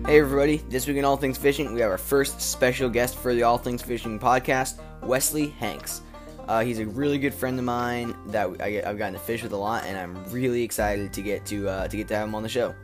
Hey everybody, this week in All Things Fishing, we have our first special guest for the All Things Fishing podcast, Wesley Hanks. He's a really good friend of mine that I've gotten to fish with a lot, and I'm really excited to get to have him on the show.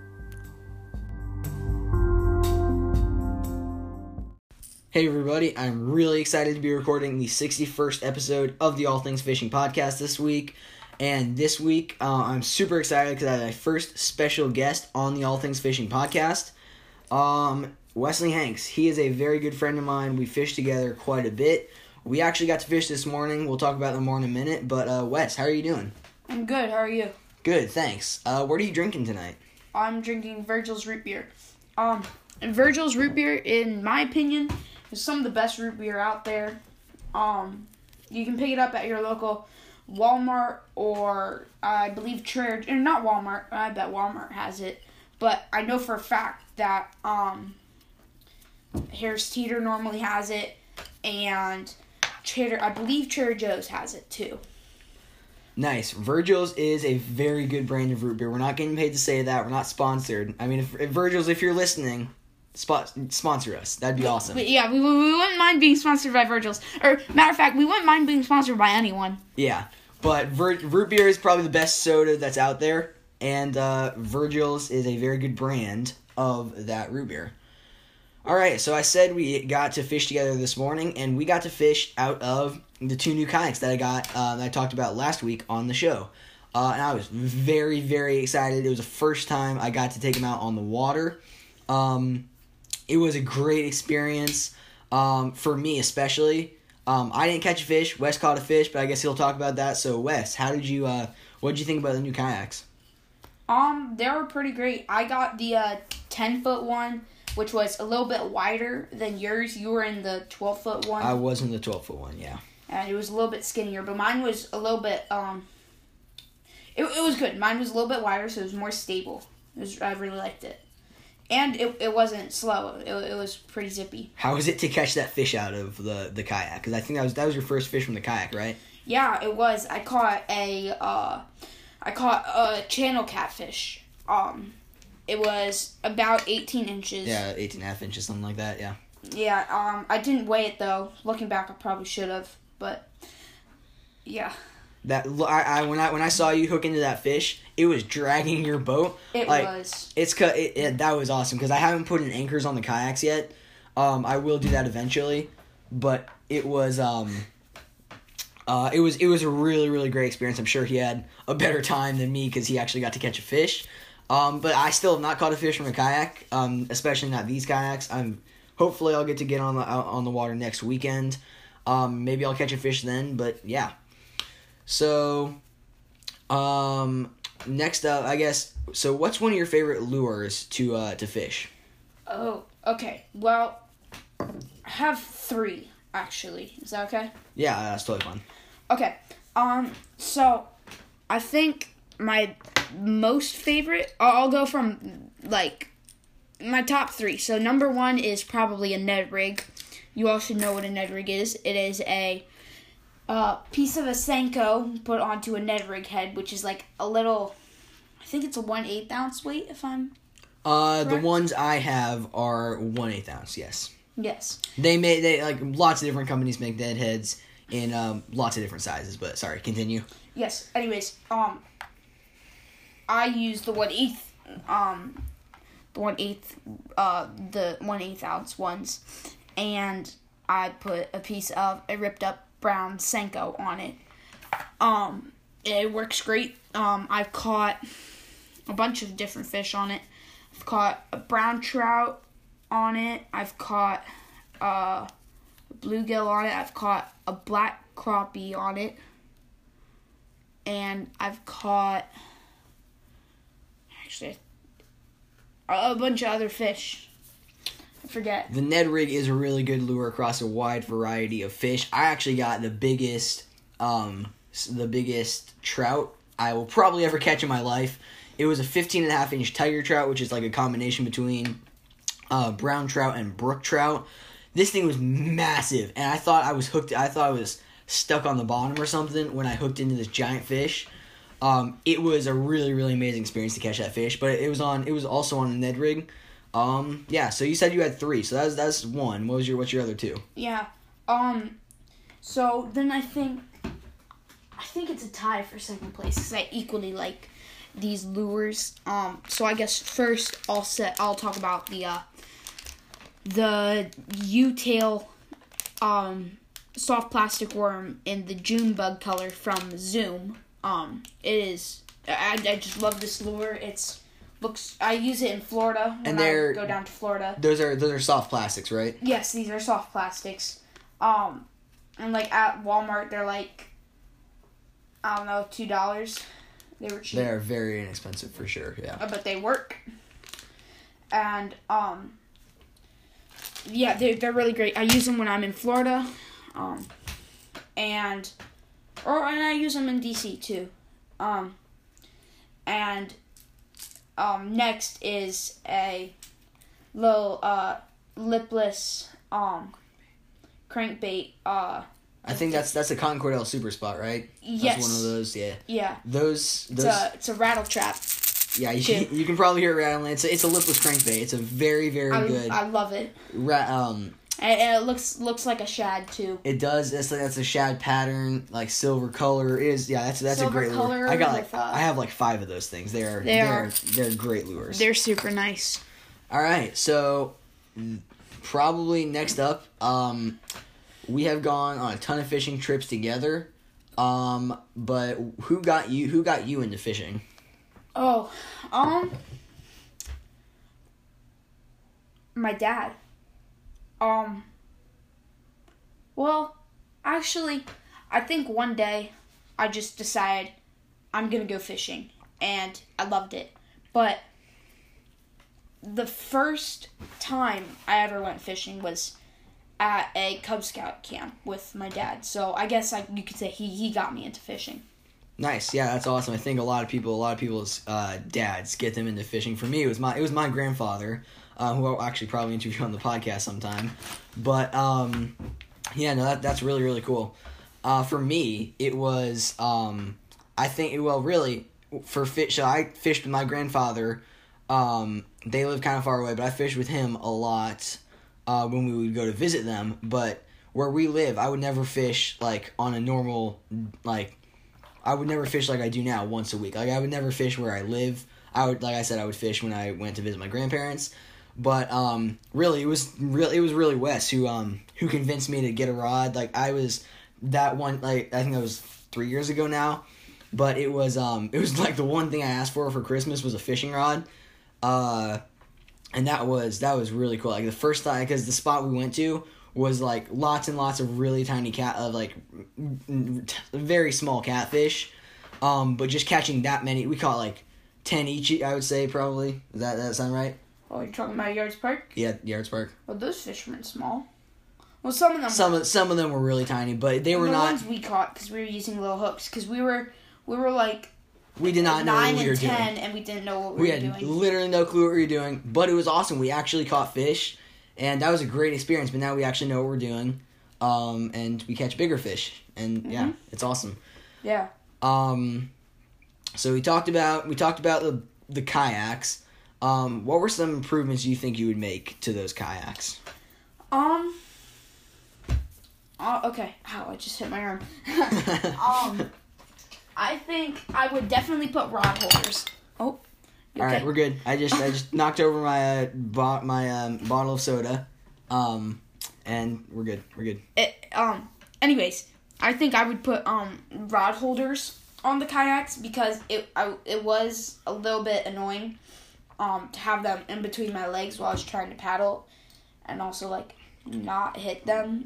Hey everybody, I'm really excited to be recording the 61st episode of the All Things Fishing podcast this week. And this week, I'm super excited because I have my first special guest on the All Things Fishing podcast. Wesley Hanks. He is a very good friend of mine. We fish together quite a bit. We actually got to fish this morning. We'll talk about them more in a minute. But, Wes, how are you doing? I'm good. How are you? Good, thanks. What are you drinking tonight? I'm drinking Virgil's root beer. Virgil's root beer, in my opinion, is some of the best root beer out there. You can pick it up at your local Walmart or I believe not Walmart. I bet Walmart has it. But I know for a fact that Harris Teeter normally has it, and I believe Trader Joe's has it too. Nice. Virgil's is a very good brand of root beer. We're not getting paid to say that. We're not sponsored. I mean, if Virgil's, if you're listening, sponsor us. That'd be awesome. Yeah, we wouldn't mind being sponsored by Virgil's. Or, matter of fact, we wouldn't mind being sponsored by anyone. Yeah, but root beer is probably the best soda that's out there. And Virgil's is a very good brand of that root beer. All right, so I said we got to fish together this morning, and we got to fish out of the two new kayaks that I got that I talked about last week on the show. And I was very, very excited. It was the first time I got to take them out on the water. It was a great experience for me especially. I didn't catch a fish. Wes caught a fish, but I guess he'll talk about that. So, Wes, what did you think about the new kayaks? They were pretty great. I got the 10-foot one, which was a little bit wider than yours. You were in the 12-foot one. I was in the 12-foot one, yeah. And it was a little bit skinnier, but mine was a little bit, it was good. Mine was a little bit wider, so it was more stable. I really liked it. And it wasn't slow. It was pretty zippy. How was it to catch that fish out of the kayak? Because I think that was your first fish from the kayak, right? Yeah, it was. I caught a channel catfish. It was about 18 inches. Yeah, 18.5 inches, something like that, yeah. Yeah, I didn't weigh it, though. Looking back, I probably should have, but, yeah. When I saw you hook into that fish, it was dragging your boat. It was. That was awesome, because I haven't put in anchors on the kayaks yet. I will do that eventually, but it was a really, really great experience. I'm sure he had a better time than me because he actually got to catch a fish. But I still have not caught a fish from a kayak, especially not these kayaks. Hopefully I'll get to get on the water next weekend. Maybe I'll catch a fish then, but yeah. So, next up, I guess. So, what's one of your favorite lures to fish? Oh, okay. Well, I have 3 actually. Is that okay? Yeah, that's totally fun. Okay. So I think my most favorite, I'll go from like my top 3. So number 1 is probably a Ned rig. You all should know what a Ned rig is. It is a piece of a Senko put onto a Ned rig head, which is like a little, I think it's a 1/8 ounce weight if I'm correct. The ones I have are 1/8 ounce, yes. Yes. They like lots of different companies make Ned heads in lots of different sizes, but sorry, continue. Yes. Anyways, I use the 1/8 ounce ones, and I put a piece of a ripped up brown Senko on it. It works great. I've caught a bunch of different fish on it. I've caught a brown trout on it. I've caught a bluegill on it. I've caught a black crappie on it. And I've caught actually a bunch of other fish. I forget. The Ned rig is a really good lure across a wide variety of fish. I actually got the biggest trout I will probably ever catch in my life. It was a 15.5 inch tiger trout, which is like a combination between brown trout and brook trout. This thing was massive, and I thought I was hooked. I thought I was stuck on the bottom or something when I hooked into this giant fish. It was a really, really amazing experience to catch that fish, but it was also on a Ned rig. Yeah. So you said you had 3. So that's one. What's your other 2? Yeah. So then I think it's a tie for second place because I equally like these lures. So I guess first I'll talk about the U-tail soft plastic worm in the June bug color from Zoom. It is I just love this lure. I use it in Florida when I go down to Florida. Those are soft plastics, right? Yes, these are soft plastics. And like at Walmart they're like, I don't know, $2. They were cheap. They are very inexpensive for sure, yeah. But they work. And yeah, they're really great. I use them when I'm in Florida. And I use them in DC too. Next is a little lipless crankbait. I think that's a Cotton Cordell Super Spot, right? Yes. That's one of those, yeah. Yeah. Those. It's a rattle trap. Yeah, you can probably hear it rattling. It's a lipless crankbait. It's a very, very good. I love it. And it looks like a shad too. It does. That's a shad pattern, like silver color. That's a great lure. I have like 5 of those things. They're great lures. They're super nice. All right, so probably next up, we have gone on a ton of fishing trips together. But who got you into fishing? Oh, my dad. Well, actually, I think one day I just decided I'm gonna go fishing, and I loved it. But the first time I ever went fishing was at a Cub Scout camp with my dad. So I guess you could say he got me into fishing. Nice, yeah, that's awesome. I think a lot of people's dads get them into fishing. For me, it was my grandfather, who I'll actually probably interview on the podcast sometime. But yeah, no, that's really, really cool. For me, it was I fished with my grandfather. They live kind of far away, but I fished with him a lot when we would go to visit them. But where we live, I would never fish like on a normal I would never fish like I do now once a week. Like I would never fish where I live. I would fish when I went to visit my grandparents. But really, it was really Wes who convinced me to get a rod. Like I was that one. Like I think that was 3 years ago now. But it was like the one thing I asked for Christmas was a fishing rod. And that was really cool. Like the first time, because the spot we went to was like lots and lots of really tiny very small catfish. But just catching that many, we caught like 10 each, I would say, probably. Does that sound right? Oh, you're talking about Yards Park? Yeah, Yards Park. Well, those fish weren't small. Well, some of them. Some of them were really tiny, but they were not. The ones we caught because we were using little hooks because we were like. We did not know what we were doing. 9 and 10, and we didn't know what we were doing. We had literally no clue what we were doing, but it was awesome. We actually caught fish, and that was a great experience. But now we actually know what we're doing, and we catch bigger fish, and yeah, it's awesome. Yeah. So we talked about the kayaks. What were some improvements you think you would make to those kayaks? Okay. Ow, I just hit my arm. I think I would definitely put rod holders. Oh. Okay. All right, we're good. I just knocked over my bottle of soda. And we're good. We're good. Anyways, I think I would put rod holders on the kayaks because it was a little bit annoying to have them in between my legs while I was trying to paddle and also like not hit them.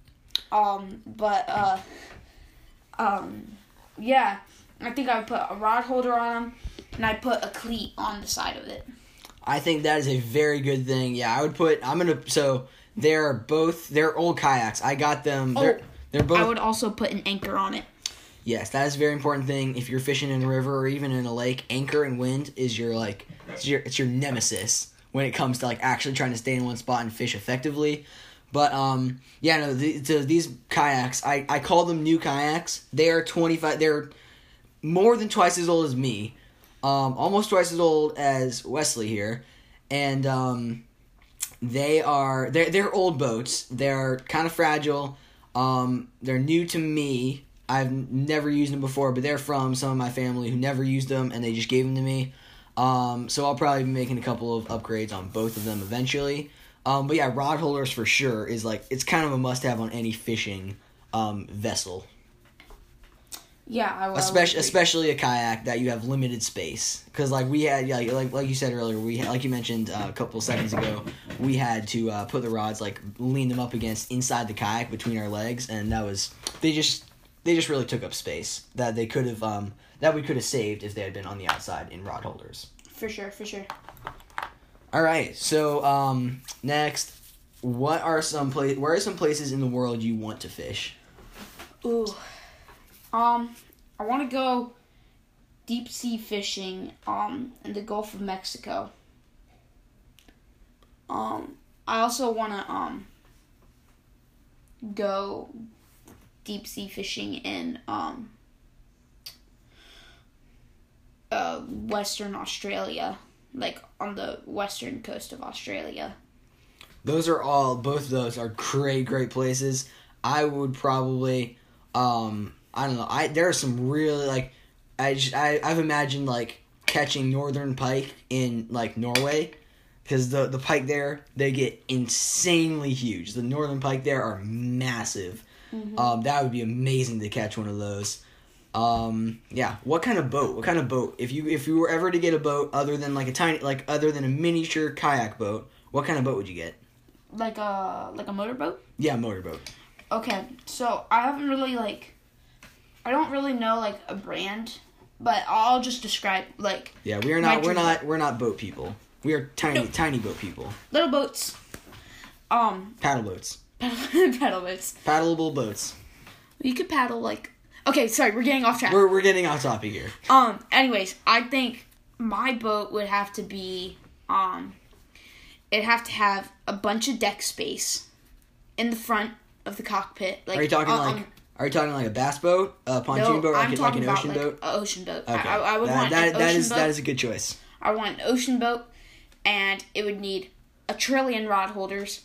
Yeah, I think I would put a rod holder on them and I'd put a cleat on the side of it. I think that is a very good thing. Yeah, so they're old kayaks. I got them. They're both. I would also put an anchor on it. Yes, that is a very important thing. If you're fishing in a river or even in a lake, anchor and wind is your nemesis when it comes to like actually trying to stay in one spot and fish effectively. But these kayaks, I call them new kayaks. They are 25. They're more than twice as old as me, almost twice as old as Wesley here, and they're old boats. They're kind of fragile. They're new to me. I've never used them before, but they're from some of my family who never used them, and they just gave them to me. So I'll probably be making a couple of upgrades on both of them eventually. But yeah, rod holders for sure is like, it's kind of a must-have on any fishing vessel. Yeah, I will. Especially a kayak that you have limited space, because like we had, like you said earlier, like you mentioned a couple seconds ago, we had to put the rods, like lean them up against inside the kayak between our legs, and they just really took up space that they could have that we could have saved if they had been on the outside in rod holders. For sure. All right, so next, where are some places in the world you want to fish? Ooh. I want to go deep sea fishing in the Gulf of Mexico. I also want to go deep sea fishing in Western Australia, like on the western coast of Australia. Both of those are great places. I would probably I don't know. There are some really, like, I've imagined like catching northern pike in like Norway, because the pike there, they get insanely huge. The northern pike there are massive. Mm-hmm. That would be amazing to catch one of those. Yeah. What kind of boat? If you were ever to get a boat other than other than a miniature kayak boat, what kind of boat would you get? Like a motorboat? Yeah, motorboat. Okay, so I don't really know like a brand, but I'll just describe like. Yeah, we're not boat people. We are tiny boat people. Little boats. Paddle boats. Paddle boats. Paddleable boats. You could paddle like. Okay, sorry, we're getting off track. We're getting off topic here. Anyways, I think my boat would have to be it'd have to have a bunch of deck space in the front of the cockpit. Like, are you talking like a bass boat, a pontoon boat, or like an ocean boat? An ocean boat. Okay. I would want an ocean boat. That is a good choice. I want an ocean boat, and it would need a trillion rod holders,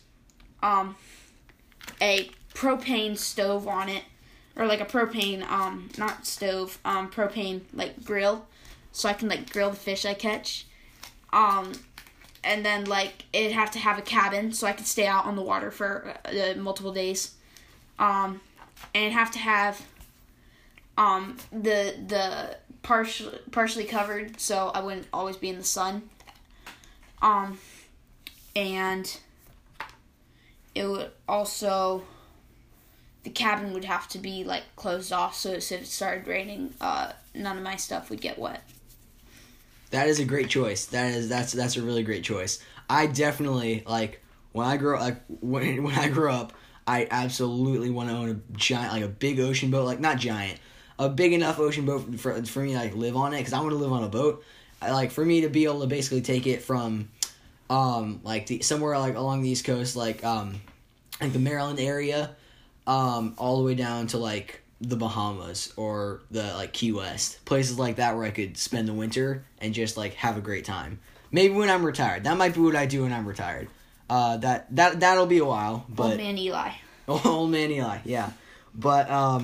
a propane stove on it, or like a propane, not stove, propane like grill, so I can like grill the fish I catch, and then like it'd have to have a cabin so I could stay out on the water for multiple days, and it'd have to have the partially covered so I wouldn't always be in the sun, and it would also, the cabin would have to be like closed off so if it started raining, none of my stuff would get wet. That is a great choice. That's a really great choice. I definitely, like, when I grow up, I absolutely want to own a giant, like a big ocean boat, like not giant, a big enough ocean boat for me to like live on it, because I want to live on a boat. For me to be able to basically take it from somewhere like along the East Coast, like the Maryland area, all the way down to like the Bahamas or the like Key West, places like that where I could spend the winter and just like have a great time. Maybe when I'm retired. That might be what I do when I'm retired. That'll be a while. But Old man Eli. Old man Eli, yeah. But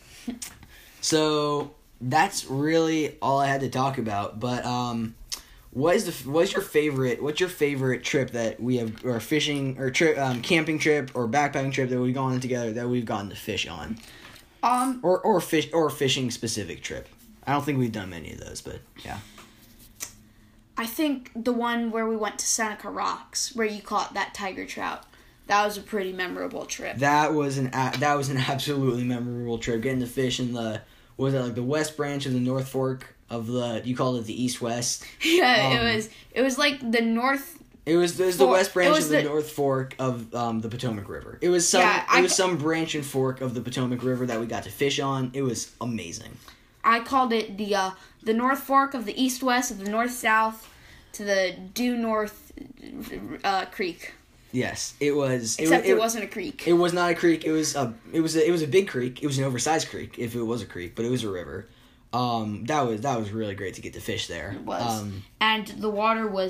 so that's really all I had to talk about. But what's your favorite trip that we have, or fishing or trip, camping trip or backpacking trip that we've gone on together that we've gotten to fish on? Or fishing specific trip. I don't think we've done many of those, but yeah. I think the one where we went to Seneca Rocks, where you caught that tiger trout, that was a pretty memorable trip. That was an absolutely memorable trip. Getting to fish in the West Branch of the North Fork of the, you called it the East West. Yeah, it was like the North. It was the West Branch of the North Fork of the Potomac River. It was some branch and fork of the Potomac River that we got to fish on. It was amazing. I called it the North Fork of the East West of the North South to the Due North Creek. Yes, it was. Except it wasn't a creek. It was not a creek. It was a big creek. It was an oversized creek if it was a creek, but it was a river. That was really great to get to fish there. It was, and the water was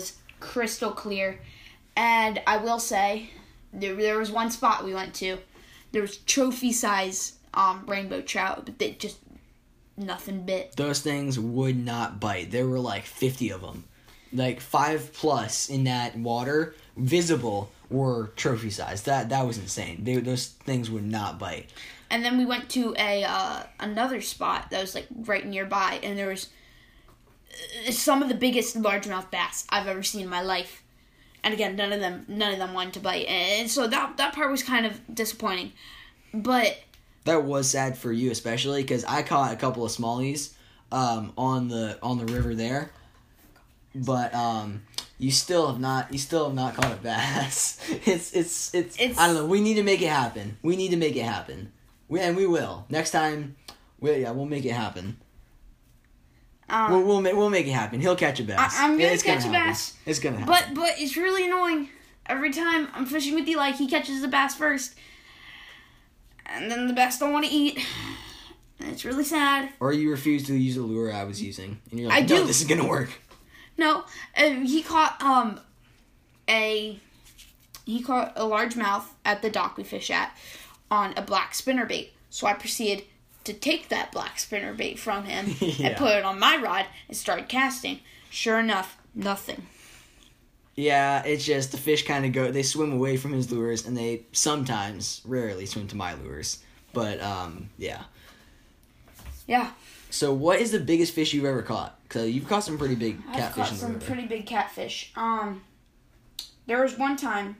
crystal clear. And I will say, there was one spot we went to. There was trophy size rainbow trout, but they just nothing bit. Those things would not bite. There were like 50 of them. Like 5+ in that water, visible, were trophy size. That was insane. Those things would not bite. And then we went to another spot that was like right nearby, and there was some of the biggest largemouth bass I've ever seen in my life. And again, none of them wanted to bite, and so that part was kind of disappointing. But that was sad for you, especially because I caught a couple of smallies on the river there, but you still have not caught a bass. It's I don't know. We need to make it happen. And we will next time. We'll make it happen. We'll make it happen. He'll catch a bass. I'm gonna catch a bass. It's gonna happen. But it's really annoying. Every time I'm fishing with Eli, he catches the bass first, and then the bass don't want to eat. And it's really sad. Or you refuse to use the lure I was using, and you're like, "No, this is gonna work." No, he caught a largemouth at the dock we fish at on a black spinnerbait. So I proceeded to take that black spinnerbait from him and put it on my rod and started casting. Sure enough, nothing. Yeah, it's just the fish kind of they swim away from his lures, and they rarely swim to my lures. But, yeah. Yeah. So what is the biggest fish you've ever caught? Because you've caught some pretty big catfish. I've caught some pretty big catfish. There was one time,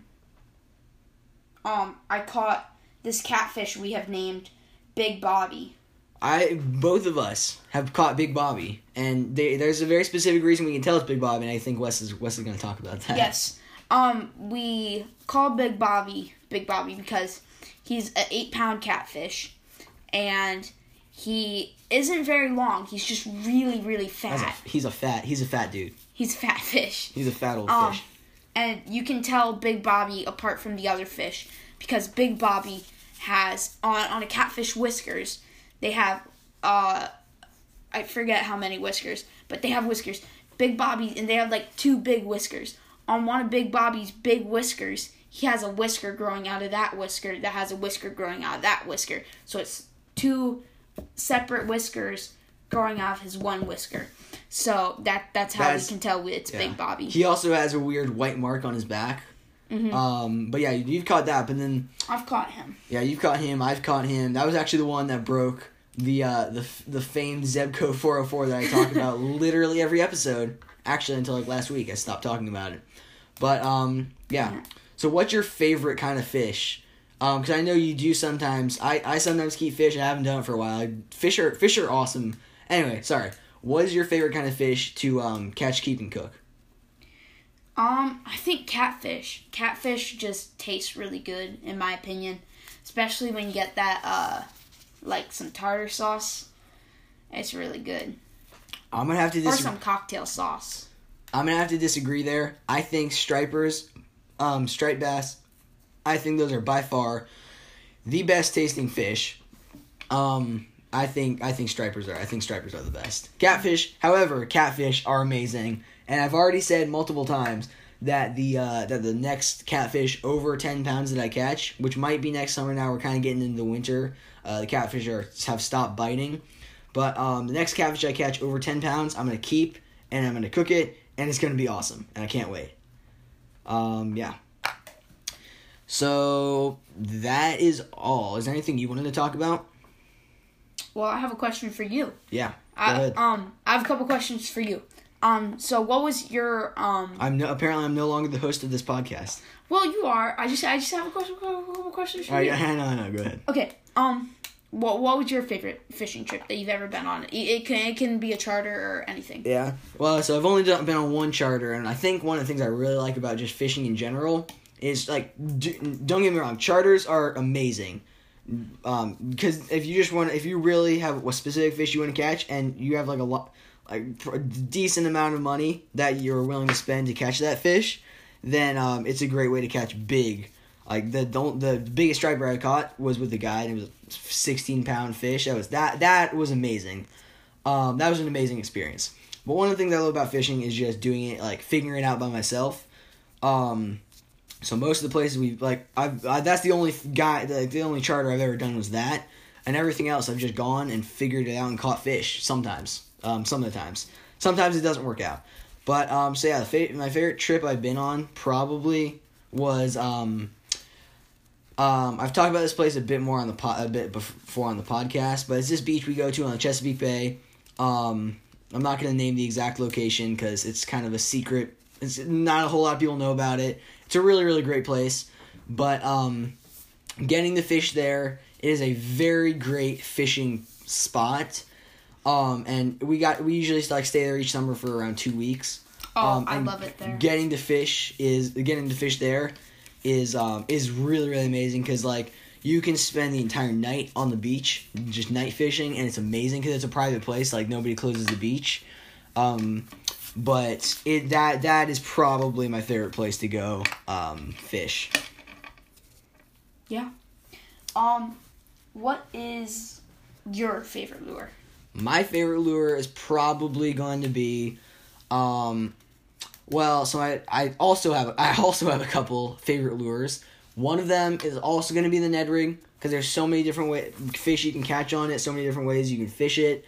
I caught this catfish we have named Big Bobby. Both of us have caught Big Bobby, and there's a very specific reason we can tell it's Big Bobby, and I think Wes is going to talk about that. Yes. We call Big Bobby because he's an 8-pound catfish, and he isn't very long. He's just really, really fat. He's a fat dude. He's a fat fish. He's a fat old fish. And you can tell Big Bobby apart from the other fish because Big Bobby has, on a catfish whiskers, they have, I forget how many whiskers, but they have whiskers. Big Bobby, and they have like 2 big whiskers. On one of Big Bobby's big whiskers, he has a whisker growing out of that whisker that has a whisker growing out of that whisker. So it's 2 separate whiskers growing out of his one whisker. So that's how we can tell it's Big Bobby. He also has a weird white mark on his back. Mm-hmm. But yeah, you've caught that, but then I've caught him. Yeah, you've caught him. I've caught him. That was actually the one that broke the famed Zebco 404 that I talk about literally every episode. Actually, until like last week, I stopped talking about it. But yeah. So, what's your favorite kind of fish? Because I know you do sometimes. I sometimes keep fish. I haven't done it for a while. Fish are awesome. Anyway, sorry. What is your favorite kind of fish to catch, keep, and cook? I think catfish. Catfish just tastes really good, in my opinion. Especially when you get that, like some tartar sauce. It's really good. I'm going to have to Or some cocktail sauce. I'm going to have to disagree there. I think stripers, striped bass, I think those are by far the best tasting fish. I think stripers are the best. Catfish are amazing. And I've already said multiple times that the next catfish over 10 pounds that I catch, which might be next summer now, we're kind of getting into the winter. The catfish have stopped biting. But the next catfish I catch over 10 pounds, I'm going to keep, and I'm going to cook it, and it's going to be awesome. And I can't wait. Yeah. So that is all. Is there anything you wanted to talk about? Well, I have a question for you. Yeah. Go ahead. I have a couple questions for you. So what was your Apparently I'm no longer the host of this podcast. Well, you are. I just have a couple questions for you. I know. Go ahead. Okay. What was your favorite fishing trip that you've ever been on? It can be a charter or anything. Yeah. Well, so I've only been on one charter, and I think one of the things I really like about just fishing in general is, like, don't get me wrong, charters are amazing. Because if you really have a specific fish you want to catch, and you have a decent amount of money that you're willing to spend to catch that fish, then it's a great way to catch big. Like the biggest striper I caught was with the guide. It was a 16-pound fish. That was amazing. That was an amazing experience. But one of the things I love about fishing is just doing it, like figuring it out by myself. So most of the places that's the only the only charter I've ever done was that, and everything else I've just gone and figured it out and caught fish sometimes. Some of the times. Sometimes it doesn't work out. But so yeah, my favorite trip I've been on probably was I've talked about this place a bit more on before on the podcast, but it's this beach we go to on the Chesapeake Bay. I'm not going to name the exact location because it's kind of a secret. It's not a whole lot of people know about it. It's a really, really great place. But getting the fish there, it is a very great fishing spot. And we usually stay there each summer for around 2 weeks. I love it there. Getting to fish there is really, really amazing because like you can spend the entire night on the beach just night fishing, and it's amazing because it's a private place, like nobody closes the beach. But that is probably my favorite place to go fish. Yeah. What is your favorite lure? My favorite lure is probably going to be so I also have a couple favorite lures. One of them is also going to be the Ned rig because there's so many different fish you can catch on it, so many different ways you can fish it.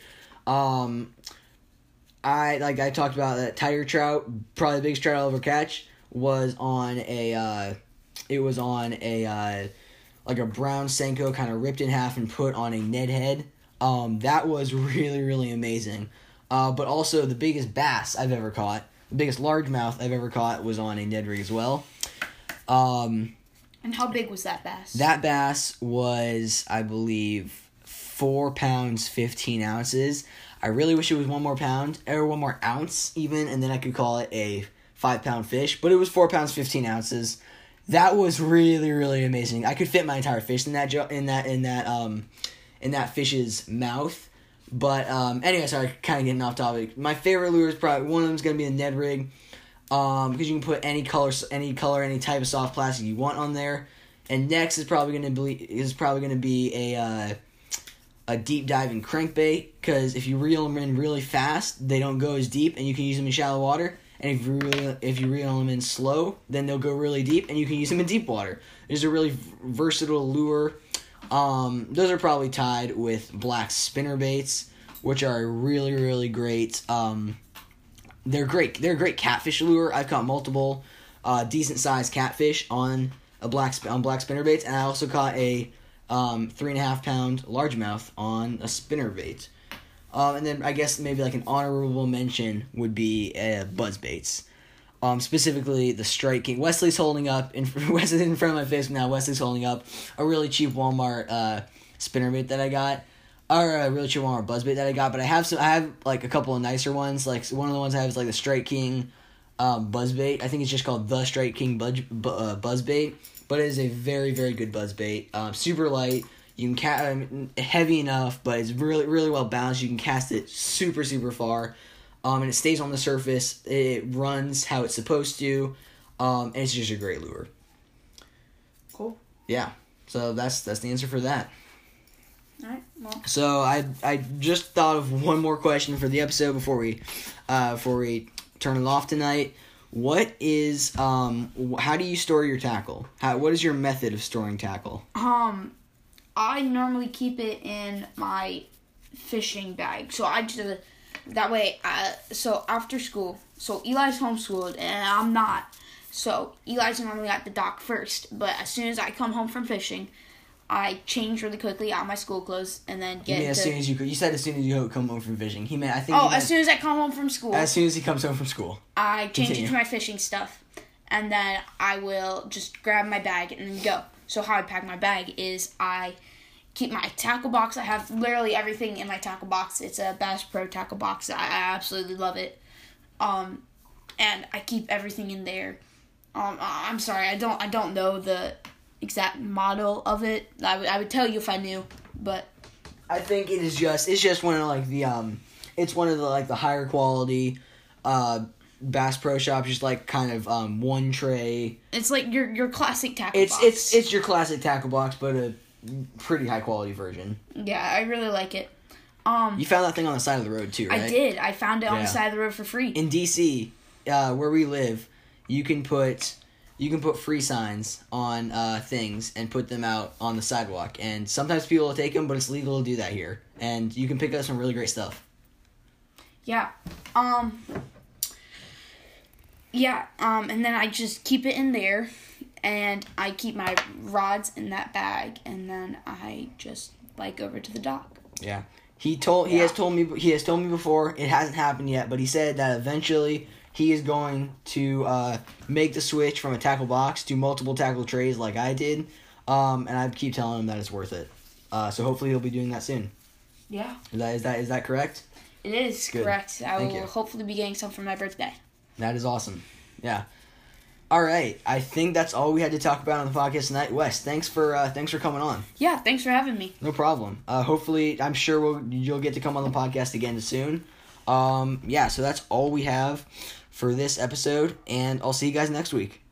I talked about that tiger trout, probably the biggest trout I'll ever catch was on a like a brown Senko, kind of ripped in half and put on a Ned head. That was really, really amazing. But also the biggest bass I've ever caught, the biggest largemouth I've ever caught was on a Ned rig as well. And how big was that bass? That bass was, I believe, 4 pounds, 15 ounces. I really wish it was 1 more pound, or 1 more ounce even, and then I could call it a 5-pound fish. But it was 4 pounds, 15 ounces. That was really, really amazing. I could fit my entire fish in that fish's mouth. But anyway, sorry, kind of getting off topic. My favorite lure is probably one of them is going to be a Ned rig, because you can put any color, any type of soft plastic you want on there. And next is probably going to be a deep diving crankbait, because if you reel them in really fast, they don't go as deep, and you can use them in shallow water. And if you reel them in slow, then they'll go really deep, and you can use them in deep water. There's a really versatile lure. Those are probably tied with black spinner baits, which are really, really great. They're great. They're a great catfish lure. I've caught multiple decent sized catfish on black spinner baits, and I also caught a 3.5 pound largemouth on a spinner bait. And then I guess maybe like an honorable mention would be buzz baits. Specifically the Strike King. Wesley's holding up Wesley's in front of my face now. Wesley's holding up a really cheap Walmart spinner bait that I got, or a really cheap Walmart buzz bait that I got. But I have like a couple of nicer ones. Like one of the ones I have is like the Strike King buzz bait. I think it's just called the Strike King buzz bait, but it is a very, very good buzz bait. Super light. You can heavy enough, but it's really, really well balanced. You can cast it super, super far. And it stays on the surface. It runs how it's supposed to. And it's just a great lure. Cool. Yeah. So that's the answer for that. All right. Well. So I just thought of one more question for the episode before we turn it off tonight. What is how do you store your tackle? What is your method of storing tackle? I normally keep it in my fishing bag. So I just that way. So after school, so Eli's homeschooled and I'm not. So Eli's normally at the dock first. But as soon as I come home from fishing, I change really quickly out of my school clothes and then get. You said as soon as you come home from fishing. As soon as I come home from school. As soon as he comes home from school. I change into my fishing stuff, and then I will just grab my bag and then go. So how I pack my bag is I keep my tackle box. I have literally everything in my tackle box. It's a Bass Pro tackle box. I absolutely love it. And I keep everything in there. I'm sorry, I don't know the exact model of it. I would tell you if I knew, but I think it's just one of like the it's one of the like the higher quality Bass Pro Shops, just like kind of one tray. It's like your classic tackle box. It's your classic tackle box, but a pretty high quality version. Yeah, I really like it. You found that thing on the side of the road too, right? I did. I found it on the Yeah. side of the road for free. In DC, where we live, you can put free signs on things and put them out on the sidewalk. And sometimes people will take them, but it's legal to do that here. And you can pick up some really great stuff. Yeah. And then I just keep it in there, and I keep my rods in that bag, and then I just bike over to the dock. Yeah. He has told me before, it hasn't happened yet, but he said that eventually he is going to make the switch from a tackle box to multiple tackle trays like I did. And I keep telling him that it's worth it. So hopefully he'll be doing that soon. Yeah. Is that correct? It is Good. correct. I Thank will you. hopefully be getting some for my birthday. That is awesome. Yeah. All right. I think that's all we had to talk about on the podcast tonight. Wes, thanks for coming on. Yeah, thanks for having me. No problem. Hopefully, I'm sure you'll get to come on the podcast again soon. So that's all we have for this episode, and I'll see you guys next week.